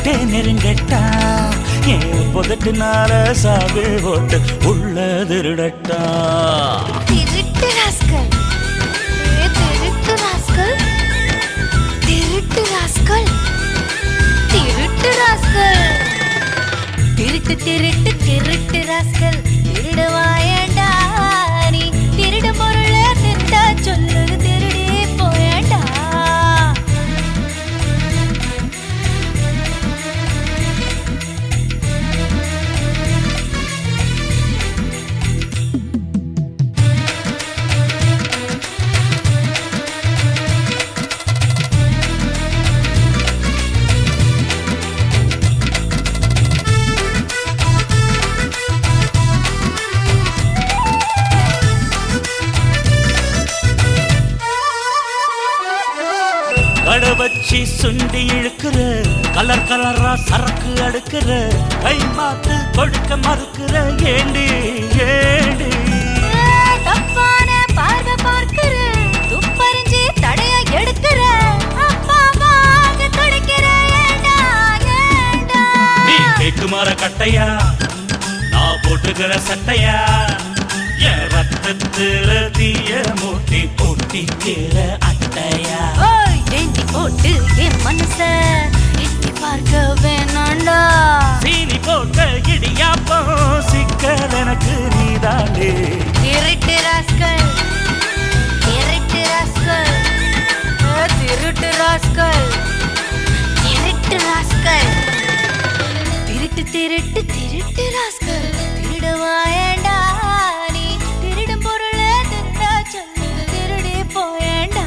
கிட்டே நெருங்கட்டா என் புதட்டுனால சாகு ஓட்டு உள்ள திருடட்டா திருட்டு ராஸ்கல் திருட்டு ராஸ்கல் திருட்டு ராஸ்கல் திருட்டு ராஸ்கல் திருட்டு திருட்டு திருட்டு ராஸ்கல் திருடுவாயண்டா நீ திருடு பொருள திருட்டா சொல்லுது திருடி போயண்டா கடை வச்சி சுண்டி இழுக்கிற கலர் கலரா சரக்கு அடுக்கிற கை மாத்து கொடுக்க மறுக்கிற ஏண்டி ஏண்டி தப்பான பார்வை பார்க்கிற துப்பறிஞ்சி தடைய எடுக்கிற அப்பா வாங்க துடிக்கிற ஏண்டா ஏண்டா நீ கேக்கு மர கட்டையா நான் போட்டுக்கிற சட்டையா என் ரத்தத்துல தீய மூட்டி போட்டிக்கிற அட்டையா ஏந்தி போட்டு என் மனச எட்டி பார்க்க வேணாண்டா சீனி போட்ட இடியாப்பம் சிக்கல் எனக்கு நீதாண்டே திருட்டு ராஸ்கல் திருட்டு ராஸ்கல் திருட்டு ராஸ்கல் திருட்டு ராஸ்கல் திருட்டு திருட்டு திருட்டு ராஸ்கல் திருடுவாயண்டா நீ திருடும் பொருள திருடா சொல்லு திருடி போயண்டா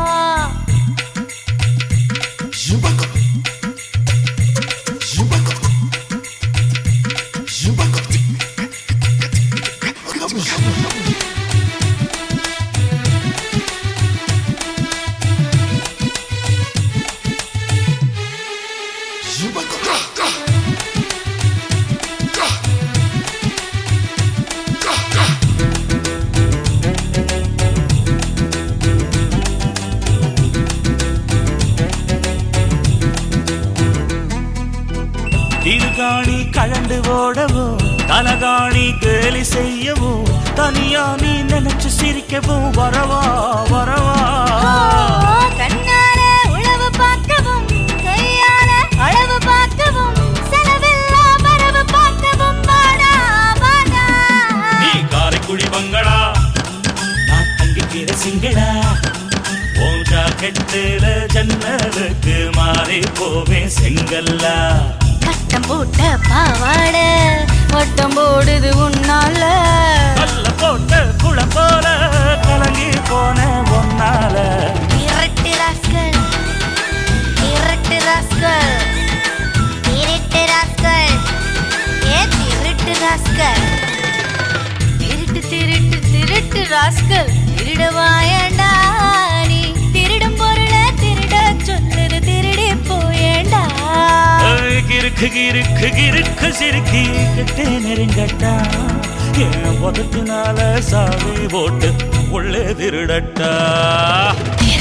திருகாணி கழண்டு ஓடவும் தலகாணி கேலி செய்யவும் தனியா நீ நினைச்சு சிரிக்கவும் வரவா வரவா கண்ணால உழவு பார்க்கவும் கையால அளவு பார்க்கவும் செலவில்லா வரவு பார்க்கவும் வாடா வாடா நீ காரைக்குடி பங்களா நான் தங்கிக்கிற சிங்களா உன் ஜாக்கெட்டுல ஜன்னலுக்கு மாறி போவேன் செங்கல்லா கட்டம் போட்ட பாவாட வட்டம் போடுது உன்னால கல்ல போட்ட குளம் போல கலங்கி போன ஒன்னால இரட்டு ராஸ்கல் இரட்டு ராஸ்கல் திருட்டு ராஸ்கல் ஏ திருட்டு ராஸ்கல் திருட்டு திருட்டு திருட்டு ராஸ்கல் திருடுவாயண்டா நீ திருடும் பொருள திருட சொல்லுது திருடி போயண்டா கிறுக்கு கிறுக்கு கிறுக்கு சிறுக்கி கிட்டே நெருங்கட்டா என் உதட்டுனால சாவி போட்டு உள்ளே திருடட்டா